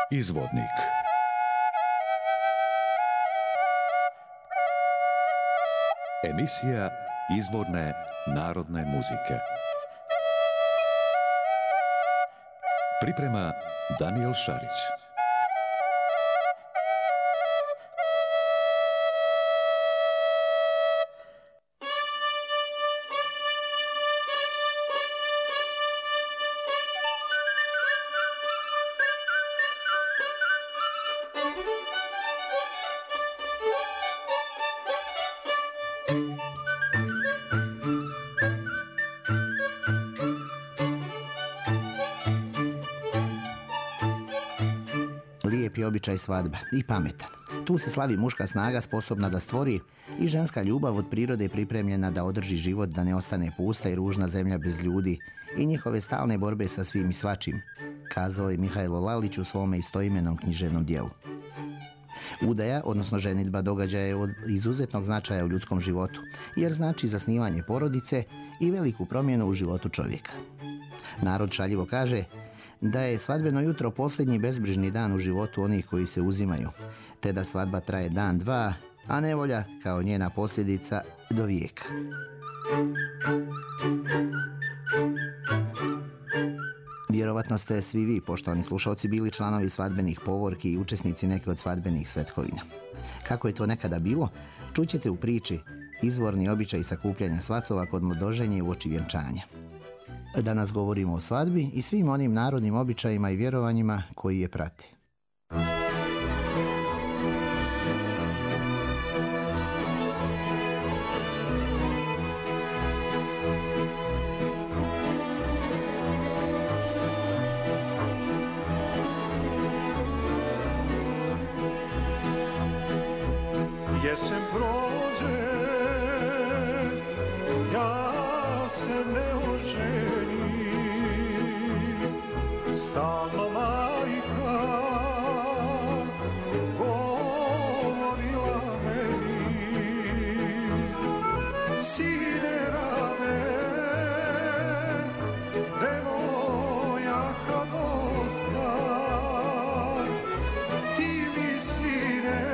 Izvodnik. Emisija izvorne narodne muzike. Priprema Danijel Šarić. Lijep je običaj svadba i pametan. Tu se slavi muška snaga sposobna da stvori i ženska ljubav od prirode pripremljena da održi život, da ne ostane pusta i ružna zemlja bez ljudi i njihove stalne borbe sa svim i svačim, kazao je Mihajlo Lalić u svome istoimenom književnom dijelu. Udaja, odnosno ženidba, događaj je od izuzetnog značaja u ljudskom životu, jer znači zasnivanje porodice i veliku promjenu u životu čovjeka. Narod šaljivo kaže da je svadbeno jutro posljednji bezbrižni dan u životu onih koji se uzimaju, te da svadba traje dan, dva, a nevolja, kao njena posljedica, do vijeka. Vjerovatno ste svi vi, poštovani slušalci, bili članovi svadbenih povorki i učesnici neke od svadbenih svetkovina. Kako je to nekada bilo, čućete u priči Izvorni običaj sakupljanja svatova kod mladoženja i uoči vjenčanja. Danas govorimo o svadbi i svim onim narodnim običajima i vjerovanjima koji je prati. Jesen prođe, ja se ne oženim, stalno majka govorila meni, sine rade, devojaka dosta, ti mi sine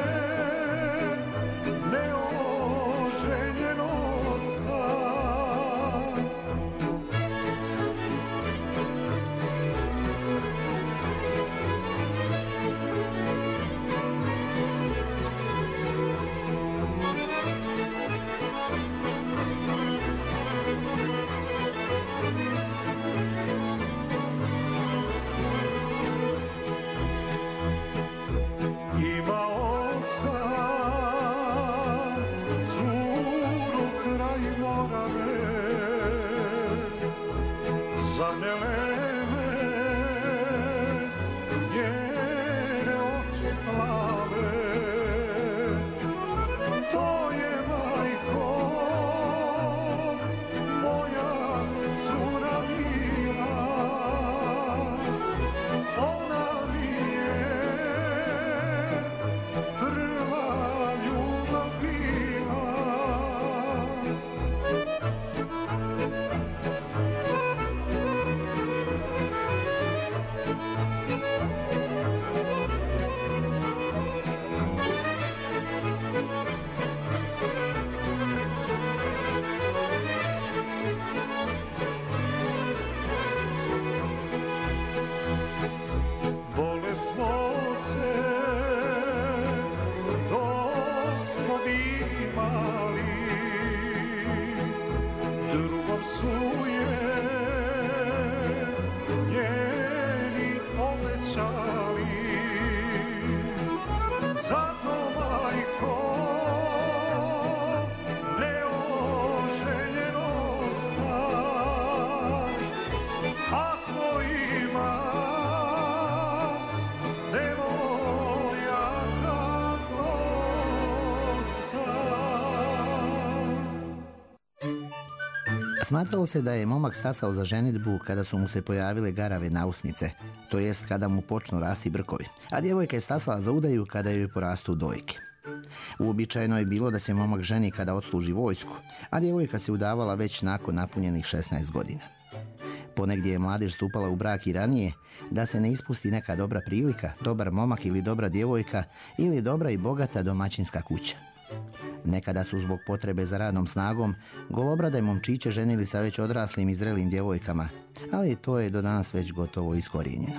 Smatralo se da je momak stasao za ženidbu kada su mu se pojavile garave nausnice, to jest kada mu počnu rasti brkovi, a djevojka je stasala za udaju kada joj porastu dojke. Uobičajeno je bilo da se momak ženi kada odsluži vojsku, a djevojka se udavala već nakon napunjenih 16 godina. Ponegdje je mladež stupala u brak i ranije, da se ne ispusti neka dobra prilika, dobar momak ili dobra djevojka ili dobra i bogata domaćinska kuća. Nekada su zbog potrebe za radnom snagom golobrade momčiće ženili sa već odraslim i zrelim djevojkama, ali to je do danas već gotovo iskorijenjeno.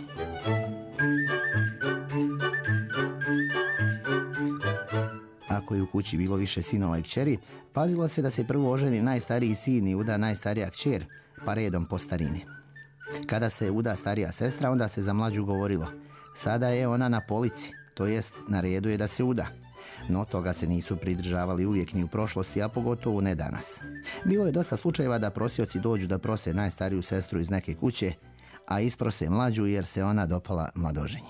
Ako je u kući bilo više sinova i kćeri, pazilo se da se prvo oženi najstariji sin i uda najstarija kćer, pa redom po starini. Kada se uda starija sestra, onda se za mlađu govorilo: sada je ona na polici, to jest na redu je da se uda. No toga se nisu pridržavali uvijek ni u prošlosti, a pogotovo ne danas. Bilo je dosta slučajeva da prosioci dođu da prose najstariju sestru iz neke kuće, a isprose mlađu jer se ona dopala mladoženji.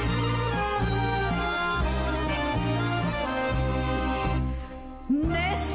Ne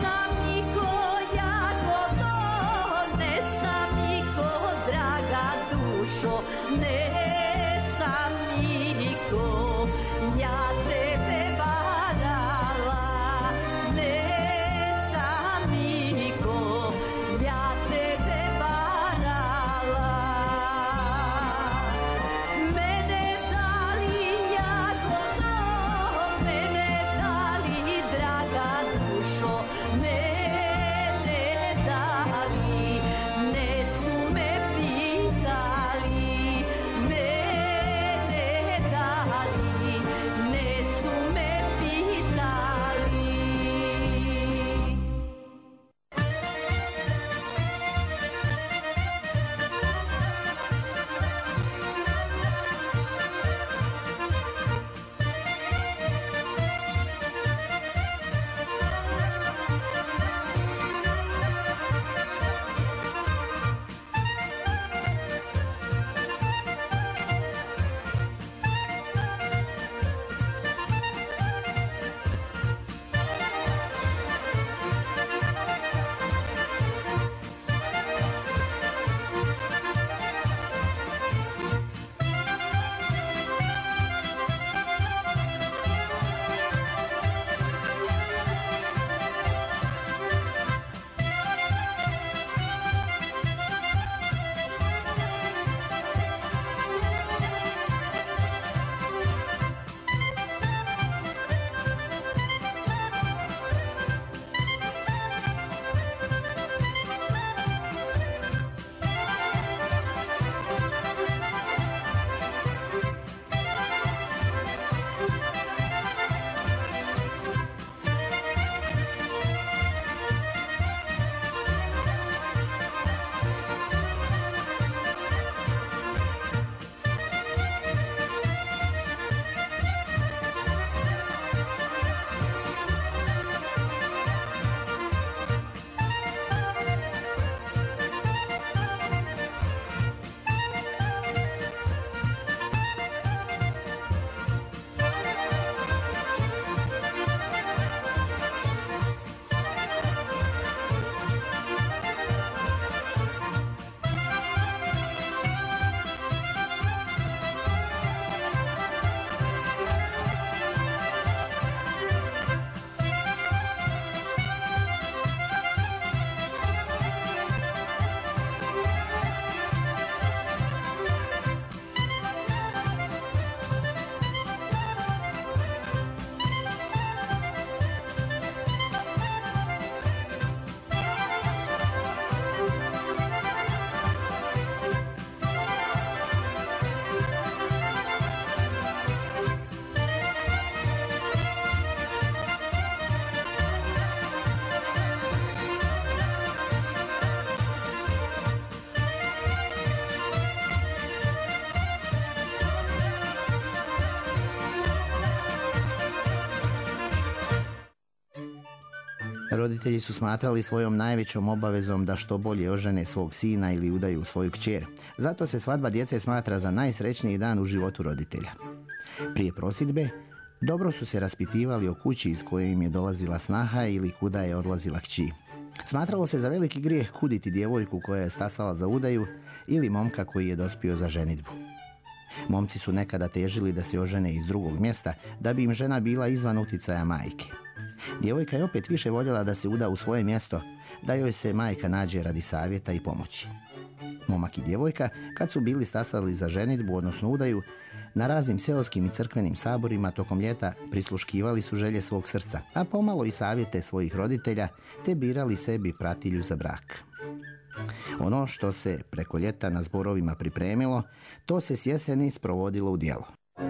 Roditelji su smatrali svojom najvećom obavezom da što bolje ožene svog sina ili udaju svoju kćer. Zato se svadba djece smatra za najsrećniji dan u životu roditelja. Prije prosjdbe dobro su se raspitivali o kući iz koje im je dolazila snaha ili kuda je odlazila kći. Smatralo se za veliki grijeh kuditi djevojku koja je stasala za udaju ili momka koji je dospio za ženidbu. Momci su nekada težili da se ožene iz drugog mjesta, da bi im žena bila izvan uticaja majke. Djevojka je opet više voljela da se uda u svoje mjesto, da joj se majka nađe radi savjeta i pomoći. Momak i djevojka, kad su bili stasali za ženidbu, odnosno udaju, na raznim seoskim i crkvenim saborima tokom ljeta prisluškivali su želje svog srca, a pomalo i savjete svojih roditelja, te birali sebi pratilju za brak. Ono što se preko ljeta na zborovima pripremilo, to se s jeseni sprovodilo u djelo.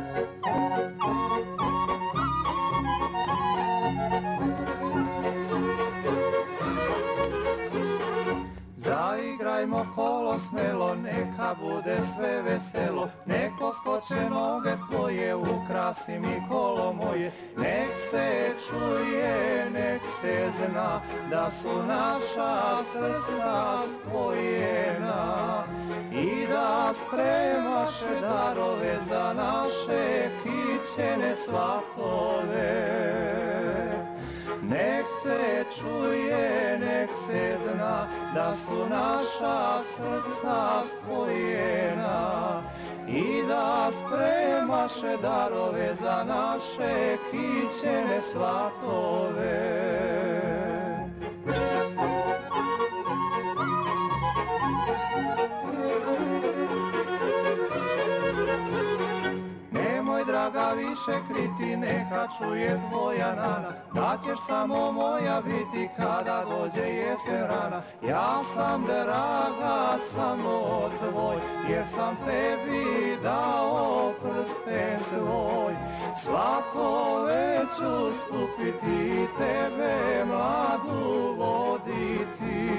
Zaigrajmo kolo smelo, neka bude sve veselo, neko skoče noge tvoje, ukrasi mi kolo moje. Nek se čuje, nek se zna, da su naša srca spojena i da spremaše darove za naše kićene svatove. Nek se čuje, nek se zna, da su naša srca spojena i da spremaše darove za naše kićene svatove. Draga, više kriti, neka čuje tvoja nana, da ćeš samo moja biti kada dođe jesen rana. Ja sam draga samo tvoj, jer sam tebi dao prsten svoj. Svatove ću skupiti, tebe mladu voditi.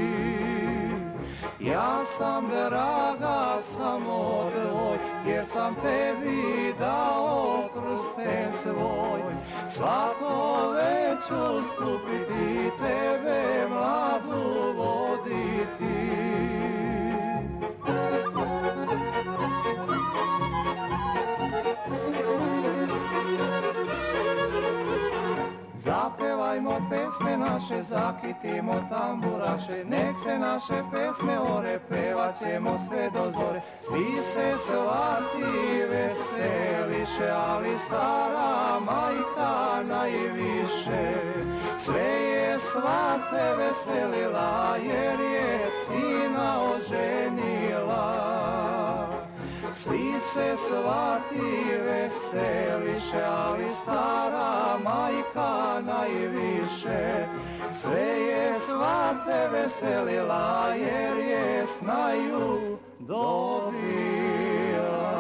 Ja sam draga samo tvoj, jer sam tebi dao prsten svoj. Svatove ću skupiti, tebe mladu voditi. Zapevajmo pesme naše, zakitimo tamburaše, nek se naše pesme ore, pevat ćemo sve do zore. Svi se svati veseliše, ali stara majka najviše. Sve je svate veselila, jer je sina oženila. Svi se svati veseliše, ali stara majka najviše. Sve je svate veselila, jer je snaju dobila.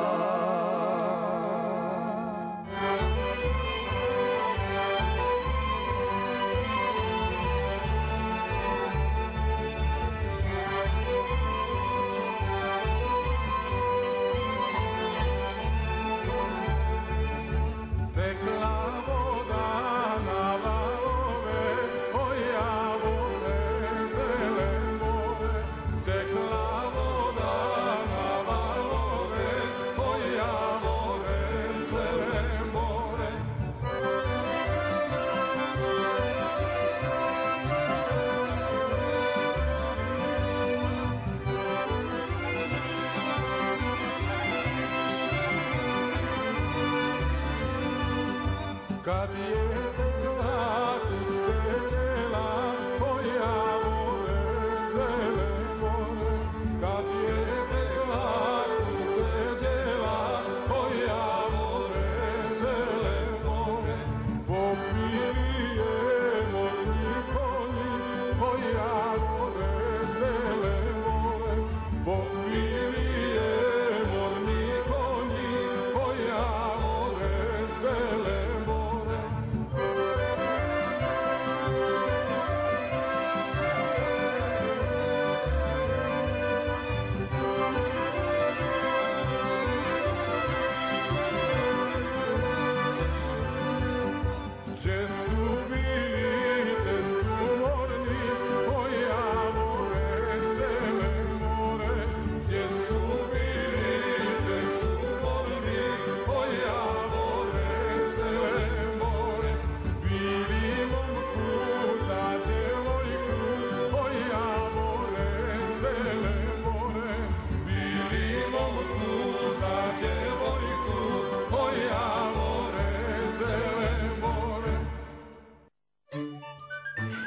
Kad je tekla uselila, moja more, zele more. Kad je tekla useđela, moja more, zele more. Popirije morni konji, moja more, zele more. Popirije morni konji, moja more, zele more.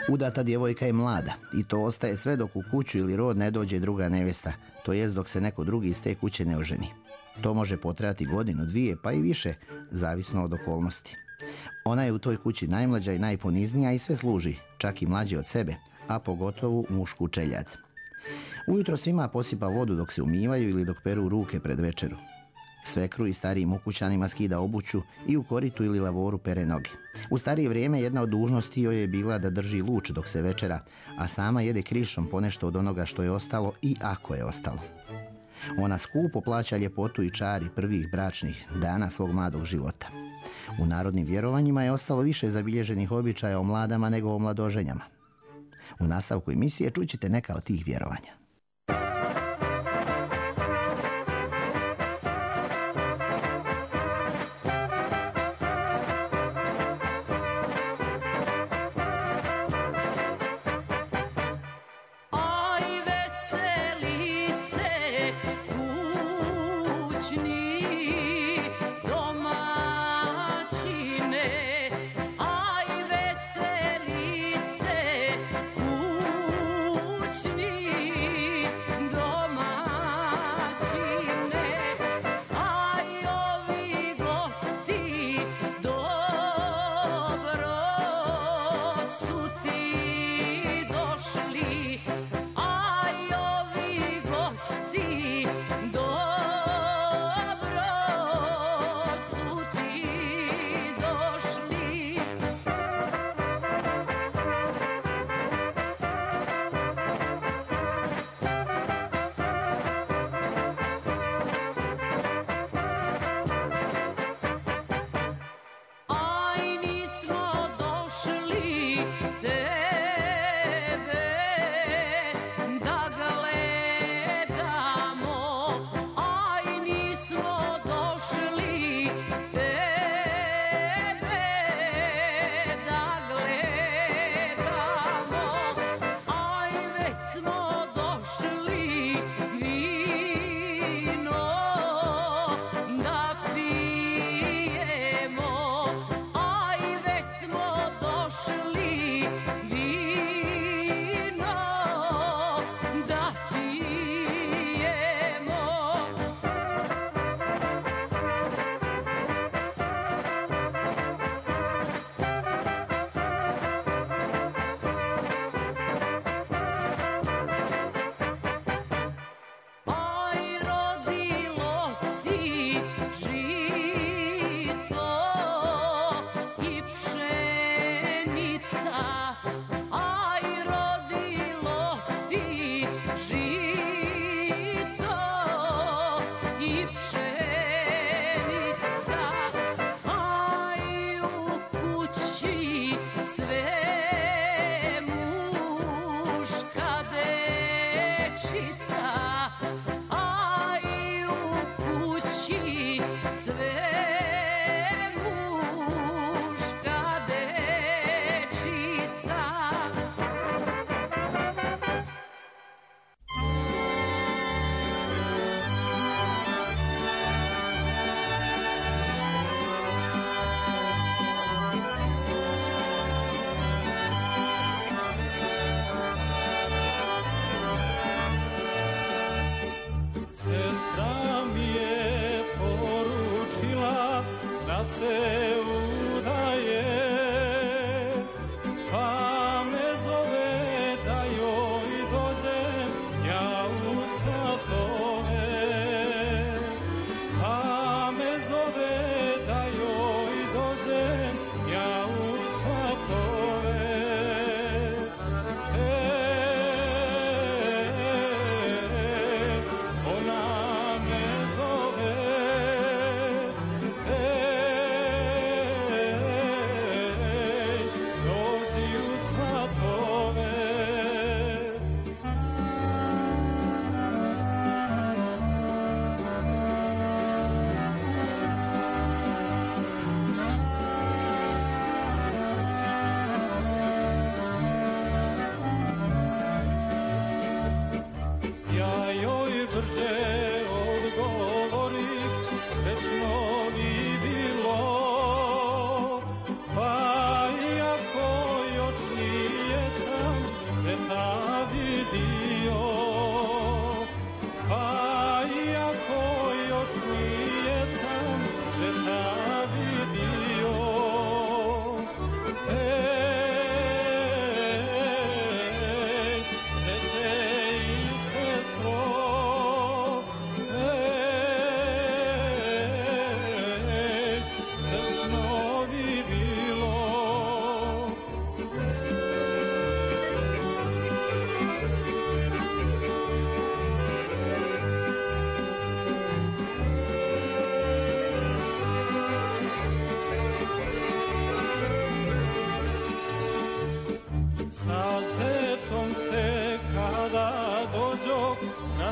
Udata djevojka je mlada i to ostaje sve dok u kuću ili rod ne dođe druga nevjesta, to jest dok se neko drugi iz te kuće ne oženi. To može potrajati godinu, dvije, pa i više, zavisno od okolnosti. Ona je u toj kući najmlađa i najponiznija i sve služi, čak i mlađi od sebe, a pogotovo mušku čeljad. Ujutro svima posipa vodu dok se umivaju ili dok peru ruke pred večeru. Svekru i starijim ukućanima skida obuću i u koritu ili lavoru pere noge. U starije vrijeme jedna od dužnosti joj je bila da drži luč dok se večera, a sama jede krišom ponešto od onoga što je ostalo i ako je ostalo. Ona skupo plaća ljepotu i čari prvih bračnih dana svog mladog života. U narodnim vjerovanjima je ostalo više zabilježenih običaja o mladama nego o mladoženjama. U nastavku emisije čućete neka od tih vjerovanja.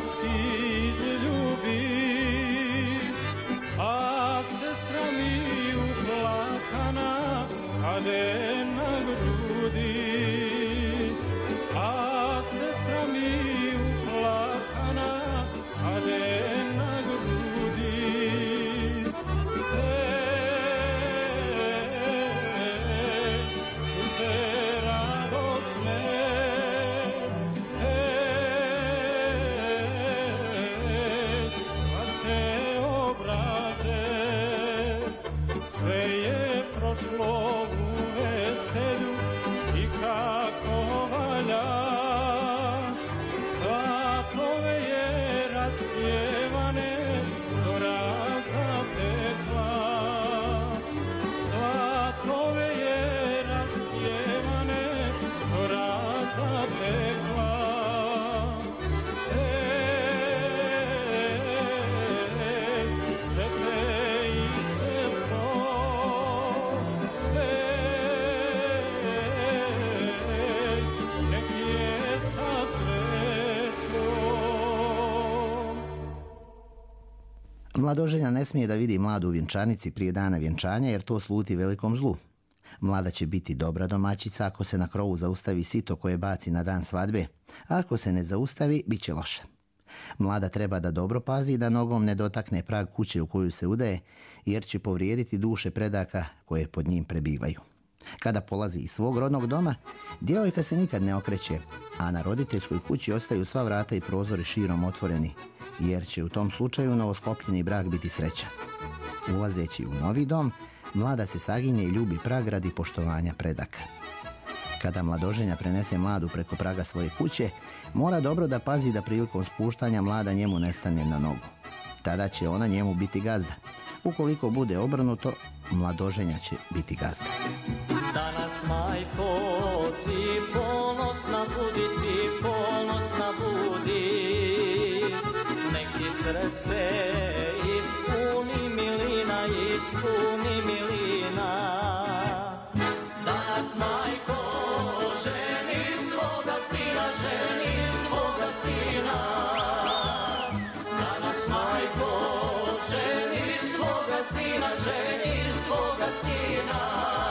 ženski izljubi, a sestra mi uplakana kade na grudi, a sestra mi uplakana kade na grudi. Sunce radosne, kad se obraze, sve je prošlo u veselju i kako valja. Svatove je raspjevane, zora zatekla. Svatove je raspjevane, zora zatekla. Zete i sestro, nek je sa srećom. Mladoženja ne smije da vidi mladu u vjenčanici prije dana vjenčanja jer to sluti velikom zlu. Mlada će biti dobra domaćica ako se na krovu zaustavi sito koje baci na dan svadbe, a ako se ne zaustavi, bit će loša. Mlada treba da dobro pazi da nogom ne dotakne prag kuće u koju se udaje, jer će povrijediti duše predaka koje pod njim prebivaju. Kada polazi iz svog rodnog doma, djevojka se nikad ne okreće, a na roditeljskoj kući ostaju sva vrata i prozori širom otvoreni, jer će u tom slučaju novosklopljeni brak biti srećan. Ulazeći u novi dom, mlada se saginje i ljubi prag radi poštovanja predaka. Kada mladoženja prenese mladu preko praga svoje kuće, mora dobro da pazi da prilikom spuštanja mlada njemu ne stane na nogu. Tada će ona njemu biti gazda. Ukoliko bude obrnuto, mladoženja će biti gazda. Danas, majko, ti ponosna budi, ti ponosna budi. Neki srce ispuni milina, ispuni milina. Danas, majko, ženi svoga sina, ženi svoga sina. Danas, majko, ženi svoga sina, ženi svoga sina.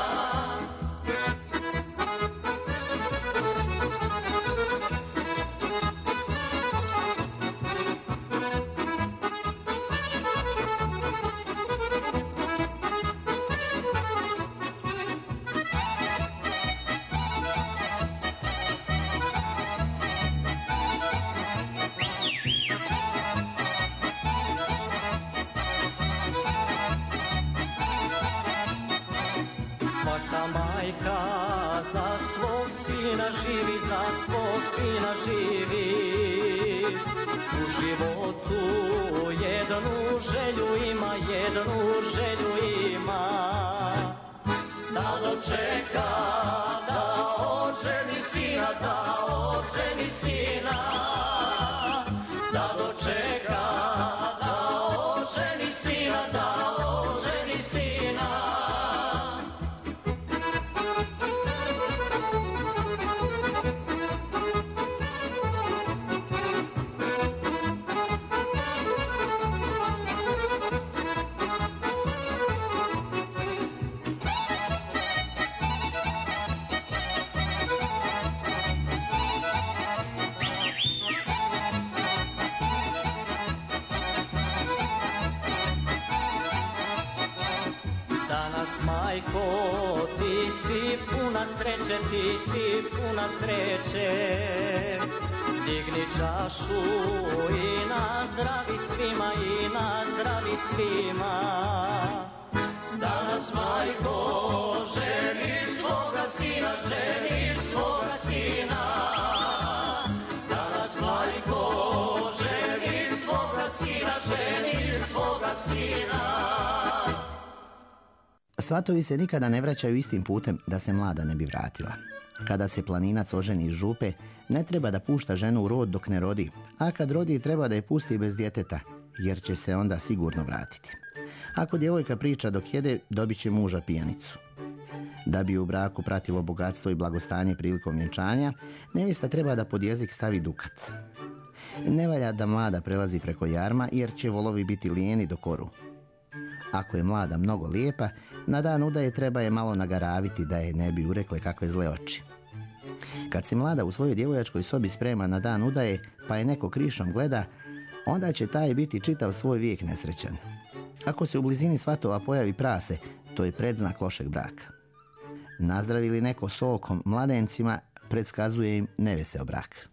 Svaka majka za svog sina živi, za svog sina živi. U životu jednu želju ima, jednu želju ima. Da dočeka, da oženi sina, da oženi sina. Da dočeka, da oženi sina, da oženi sina. Danas, majko, ti si puna sreće, ti si puna sreće. Digni čašu i nazdravi svima, i nazdravi svima. Danas, majko, ženi svoga sina, ženi svoga sina. Danas, majko, ženi svoga sina, ženi svoga sina. Svatovi se nikada ne vraćaju istim putem da se mlada ne bi vratila. Kada se planinac oženi iz župe, ne treba da pušta ženu u rod dok ne rodi, a kad rodi treba da je pusti bez djeteta, jer će se onda sigurno vratiti. Ako djevojka priča dok jede, dobit će muža pijanicu. Da bi u braku pratilo bogatstvo i blagostanje prilikom vjenčanja, nevjesta treba da pod jezik stavi dukat. Ne valja da mlada prelazi preko jarma jer će volovi biti lijeni do koru. Ako je mlada mnogo lijepa, na dan udaje treba je malo nagaraviti da je ne bi urekle kakve zle oči. Kad se mlada u svojoj djevojačkoj sobi sprema na dan udaje, pa je neko krišom gleda, onda će taj biti čitav svoj vijek nesrećan. Ako se u blizini svatova pojavi prase, to je predznak lošeg braka. Nazdravi li neko sokom mladencima, predskazuje im neveseo brak.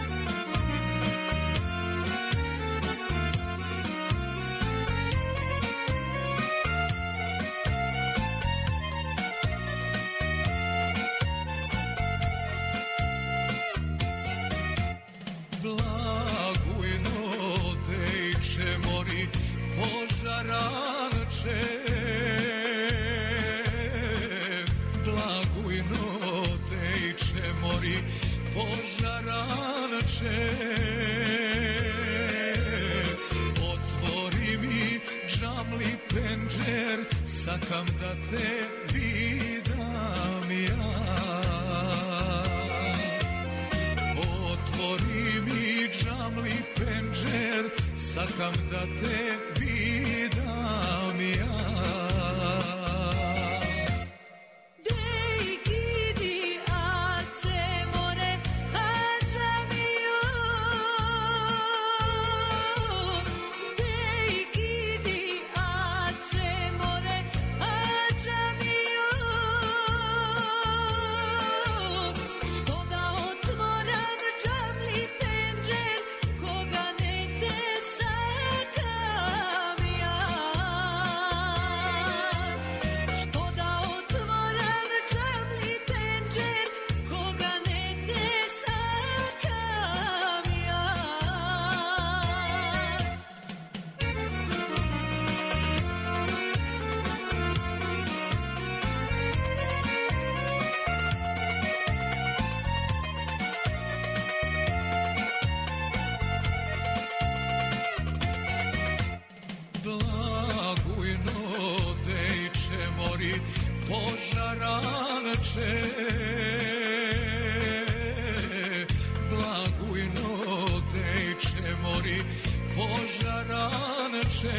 Otvori mi džamli penđer, sakam da te vidam ja. Otvori mi džamli penđer, sakam da te vidam ja. Požaranče, blagujno teče mori, požaranče.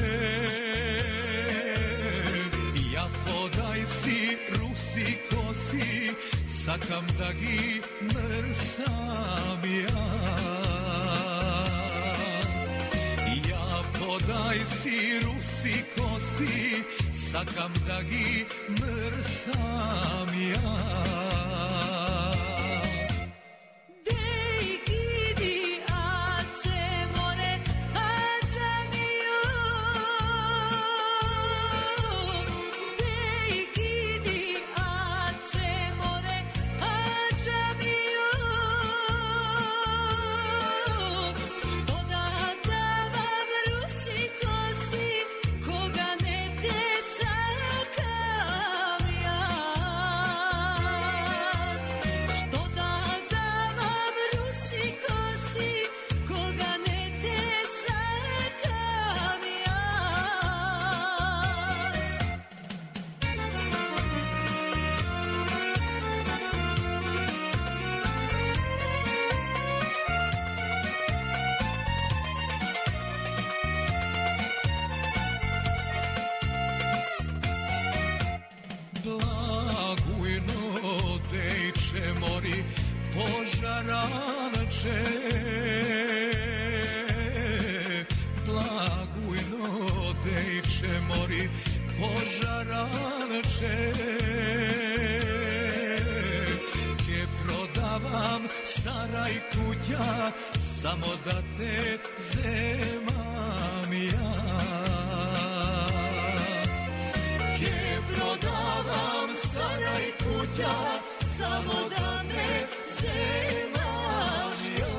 Ja podaj si rusi kosi, sakam da gi mrsam ja. Ja podaj si rusi kosi, sakam da gi mrsam ja. Požaranče, blagujno teče mori, požaranče. Ke prodavam saraj kuća, samo da te zemam ja. Ke prodavam saraj kuća, samo da me zemaš ja.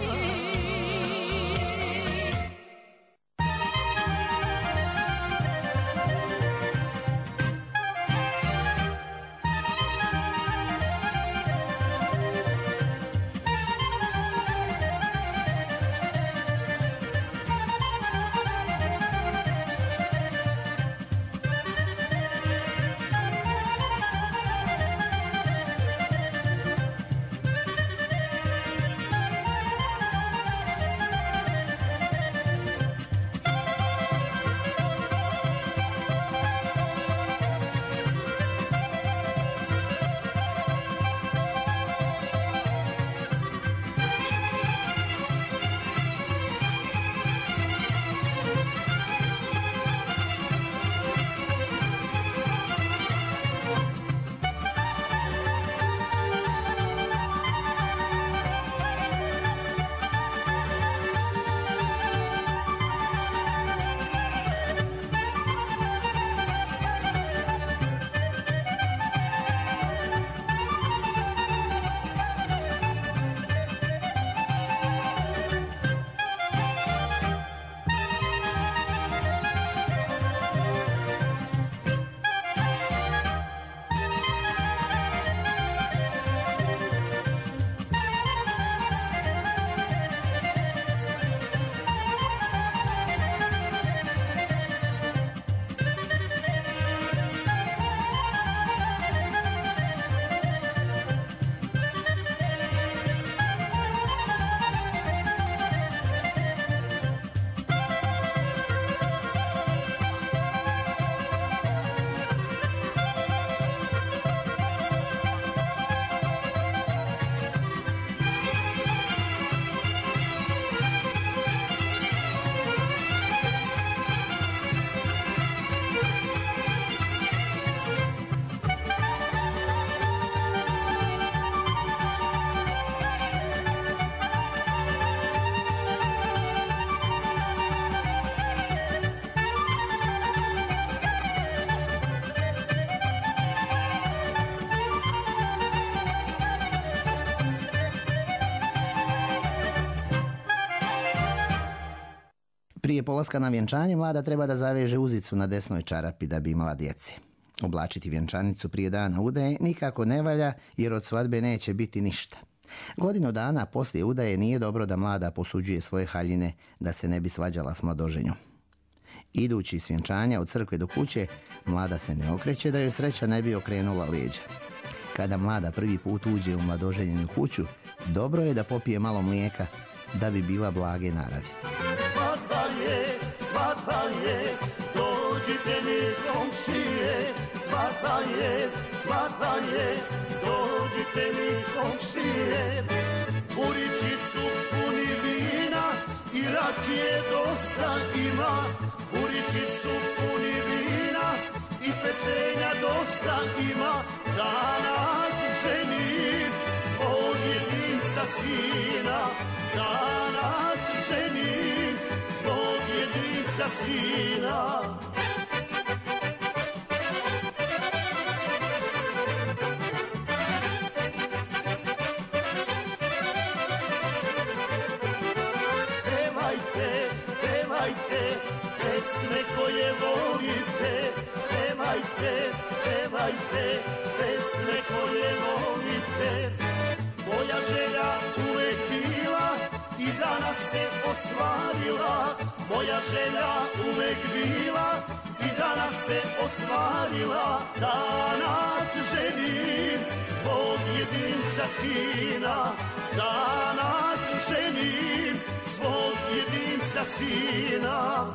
Prije polaska na vjenčanje mlada treba da zaveže uzicu na desnoj čarapi da bi imala djece. Oblačiti vjenčanicu prije dana udaje nikako ne valja jer od svadbe neće biti ništa. Godinu dana poslije udaje nije dobro da mlada posuđuje svoje haljine da se ne bi svađala s mladoženjom. Idući s vjenčanja od crkve do kuće, mlada se ne okreće da joj sreća ne bi okrenula leđa. Kada mlada prvi put uđe u mladoženjenu kuću, dobro je da popije malo mlijeka da bi bila blage naravi. Svadba je, dođite mi komšije. Svadba je, dođite mi komšije. Burići su puni vina i rakije dosta ima. Burići su puni vina i pečenja dosta ima. Danas ženim svog jedinca sina. Danas ženim svog jedinca sina. Pevajte pesme koje volite. Pevajte pesme koje volite. Moja želja uvek bila i danas se ostvarila. Moja želja uvek bila i danas se ostvarila. Danas ženim svog jedinca sina. Danas ženim svog jedinca sina.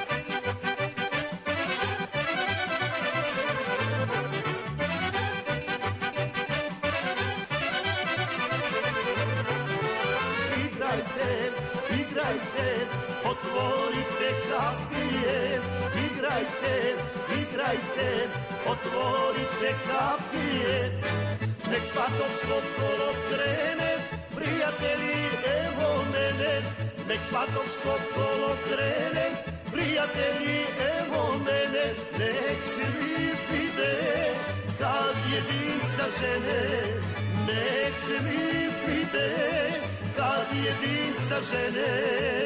Igrajte, otvorite kapije. Igrajte, otvorite kapije. Nek svatovsko kolo krene, prijatelji, evo mene. Nek svatovsko kolo krene, prijatelji, evo mene. Nek svi vide kad jedinca žene. Nek svi vide kad jedinca žene.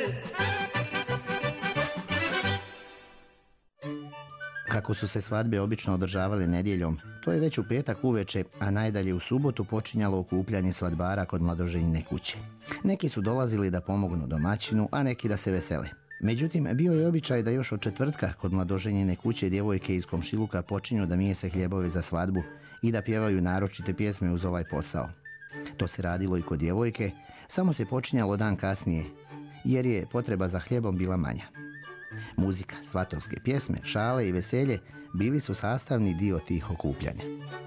Kako su se svadbe obično održavale nedjeljom, to je već u petak uveče, a najdalje u subotu počinjalo okupljanje svadbara kod mladoženjine kuće. Neki su dolazili da pomognu domaćinu, a neki da se vesele. Međutim, bio je običaj da još od četvrtka kod mladoženjine kuće djevojke iz komšiluka počinju da mijese hljebove za svadbu i da pjevaju naročite pjesme uz ovaj posao. To se radilo i kod djevojke, samo se počinjalo dan kasnije, jer je potreba za hljebom bila manja. Muzika, svatovske pjesme, šale i veselje bili su sastavni dio tih okupljanja.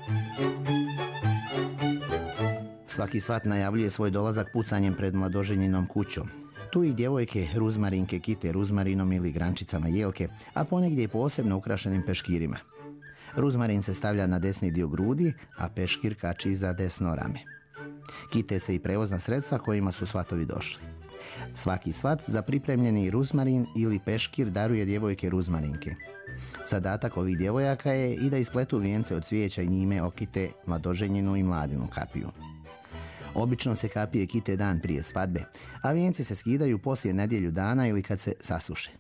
Svaki svat najavljuje svoj dolazak pucanjem pred mladoženjenom kućom. Tu i djevojke ruzmarinke kite ruzmarinom ili grančicama jelke, a ponegdje i posebno ukrašenim peškirima. Ruzmarin se stavlja na desni dio grudi, a peškir kači za desno rame. Kite se i prevozna sredstva kojima su svatovi došli. Svaki svat za pripremljeni ruzmarin ili peškir daruje djevojke ruzmarinke. Zadatak ovih djevojaka je i da ispletu vijence od cvijeća i njime okite mladoženjenu i mladinu kapiju. Obično se kapije kite dan prije svadbe, a vijenci se skidaju poslije nedjelju dana ili kad se sasuše.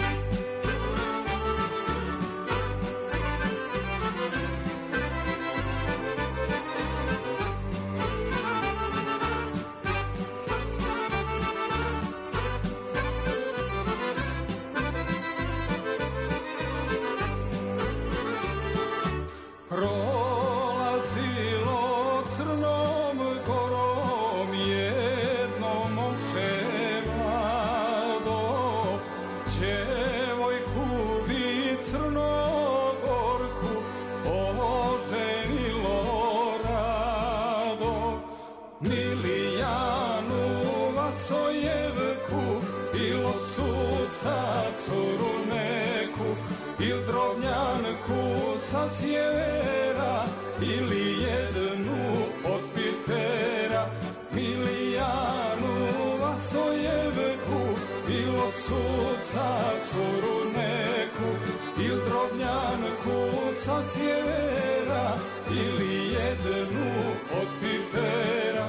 Sa sjevera ili jednu od pipera, Milijanu Vasojevku ili od suca curu neku, ili Drobnjanku sa sjevera ili jednu od pipera.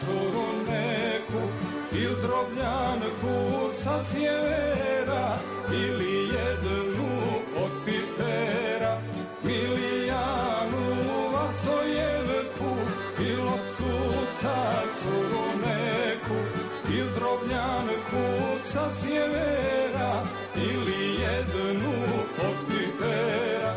curu neku, il drobnjanku sa sjevera, ili jednu od pipera, Milijanu Vasojevku, il od suca curu neku, il drobnjanku sa sjevera, ili jednu od pipera.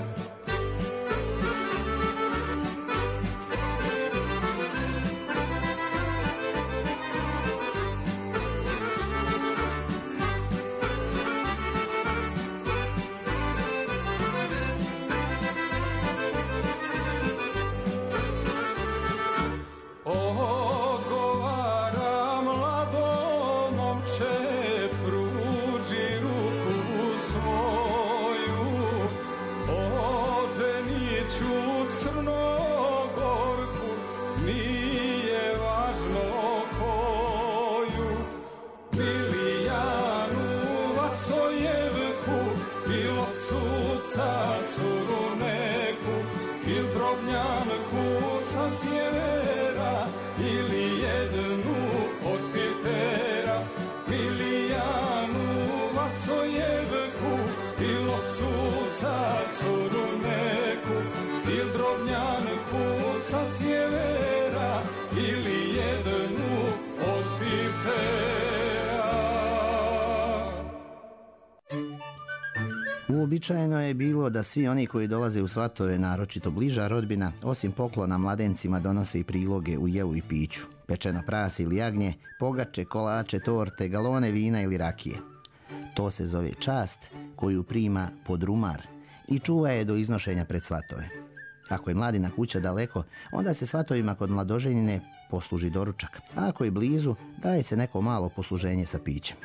Uobičajeno je bilo da svi oni koji dolaze u svatove, naročito bliža rodbina, osim poklona mladencima donose i priloge u jelu i piću. Pečeno prase ili jagnje, pogače, kolače, torte, galone vina ili rakije. To se zove čast koju prima podrumar i čuva je do iznošenja pred svatove. Ako je mladina kuća daleko, onda se svatovima kod mladoženjine posluži doručak, a ako je blizu, daje se neko malo posluženje sa pićem.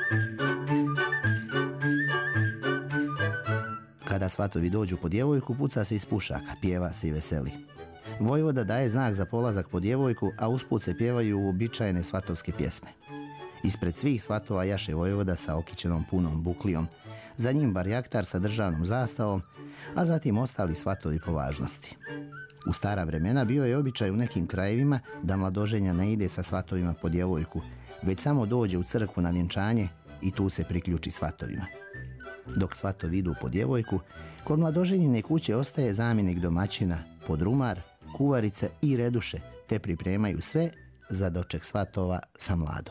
Kada svatovi dođu po djevojku, puca se iz pušaka, pjeva se i veseli. Vojvoda daje znak za polazak po djevojku, a usput se pjevaju uobičajene svatovske pjesme. Ispred svih svatova jaše vojvoda sa okićenom punom buklijom, za njim barjaktar sa državnom zastavom, a zatim ostali svatovi po važnosti. U stara vremena bio je običaj u nekim krajevima da mladoženja ne ide sa svatovima po djevojku, već samo dođe u crkvu na vjenčanje i tu se priključi svatovima. Dok svatovi idu po djevojku, kod mladoženjine kuće ostaje zamjenik domaćina, podrumar, kuvarice i reduše, te pripremaju sve za doček svatova sa mladom.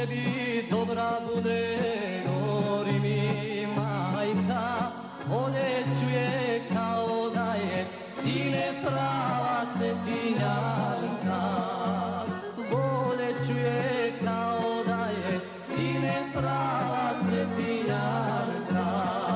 tebi dobra bude, gori mi majka, voljeću je kao da je sine prava cetinjanka. Voljeću je kao da je sine prava cetinjanka.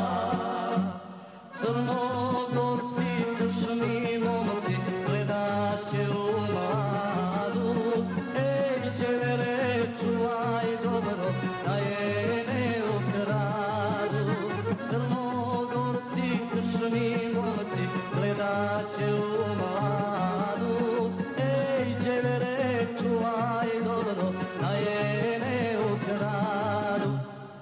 Crnogorci, dušni momci, gledat će u mladu. Ej, đevere, čuvaj dobro, da je ne ukradu. Crnogorci, dušni momci, gledat će u mladu. Ej, đevere, čuvaj dobro, da je ne ukradu.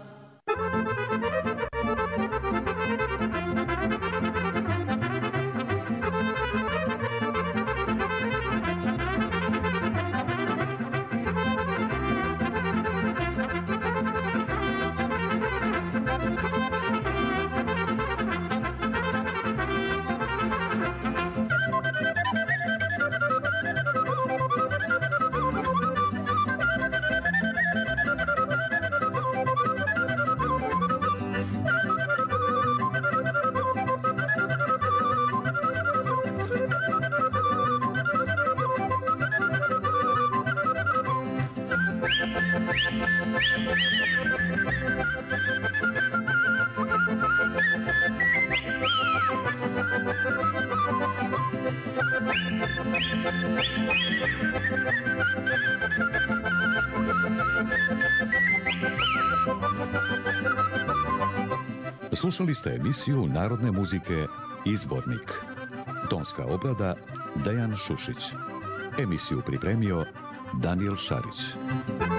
Slušali ste emisiju narodne muzike Izvornik. Tonska obrada Dejan Šušić. Emisiju pripremio Daniel Šarić.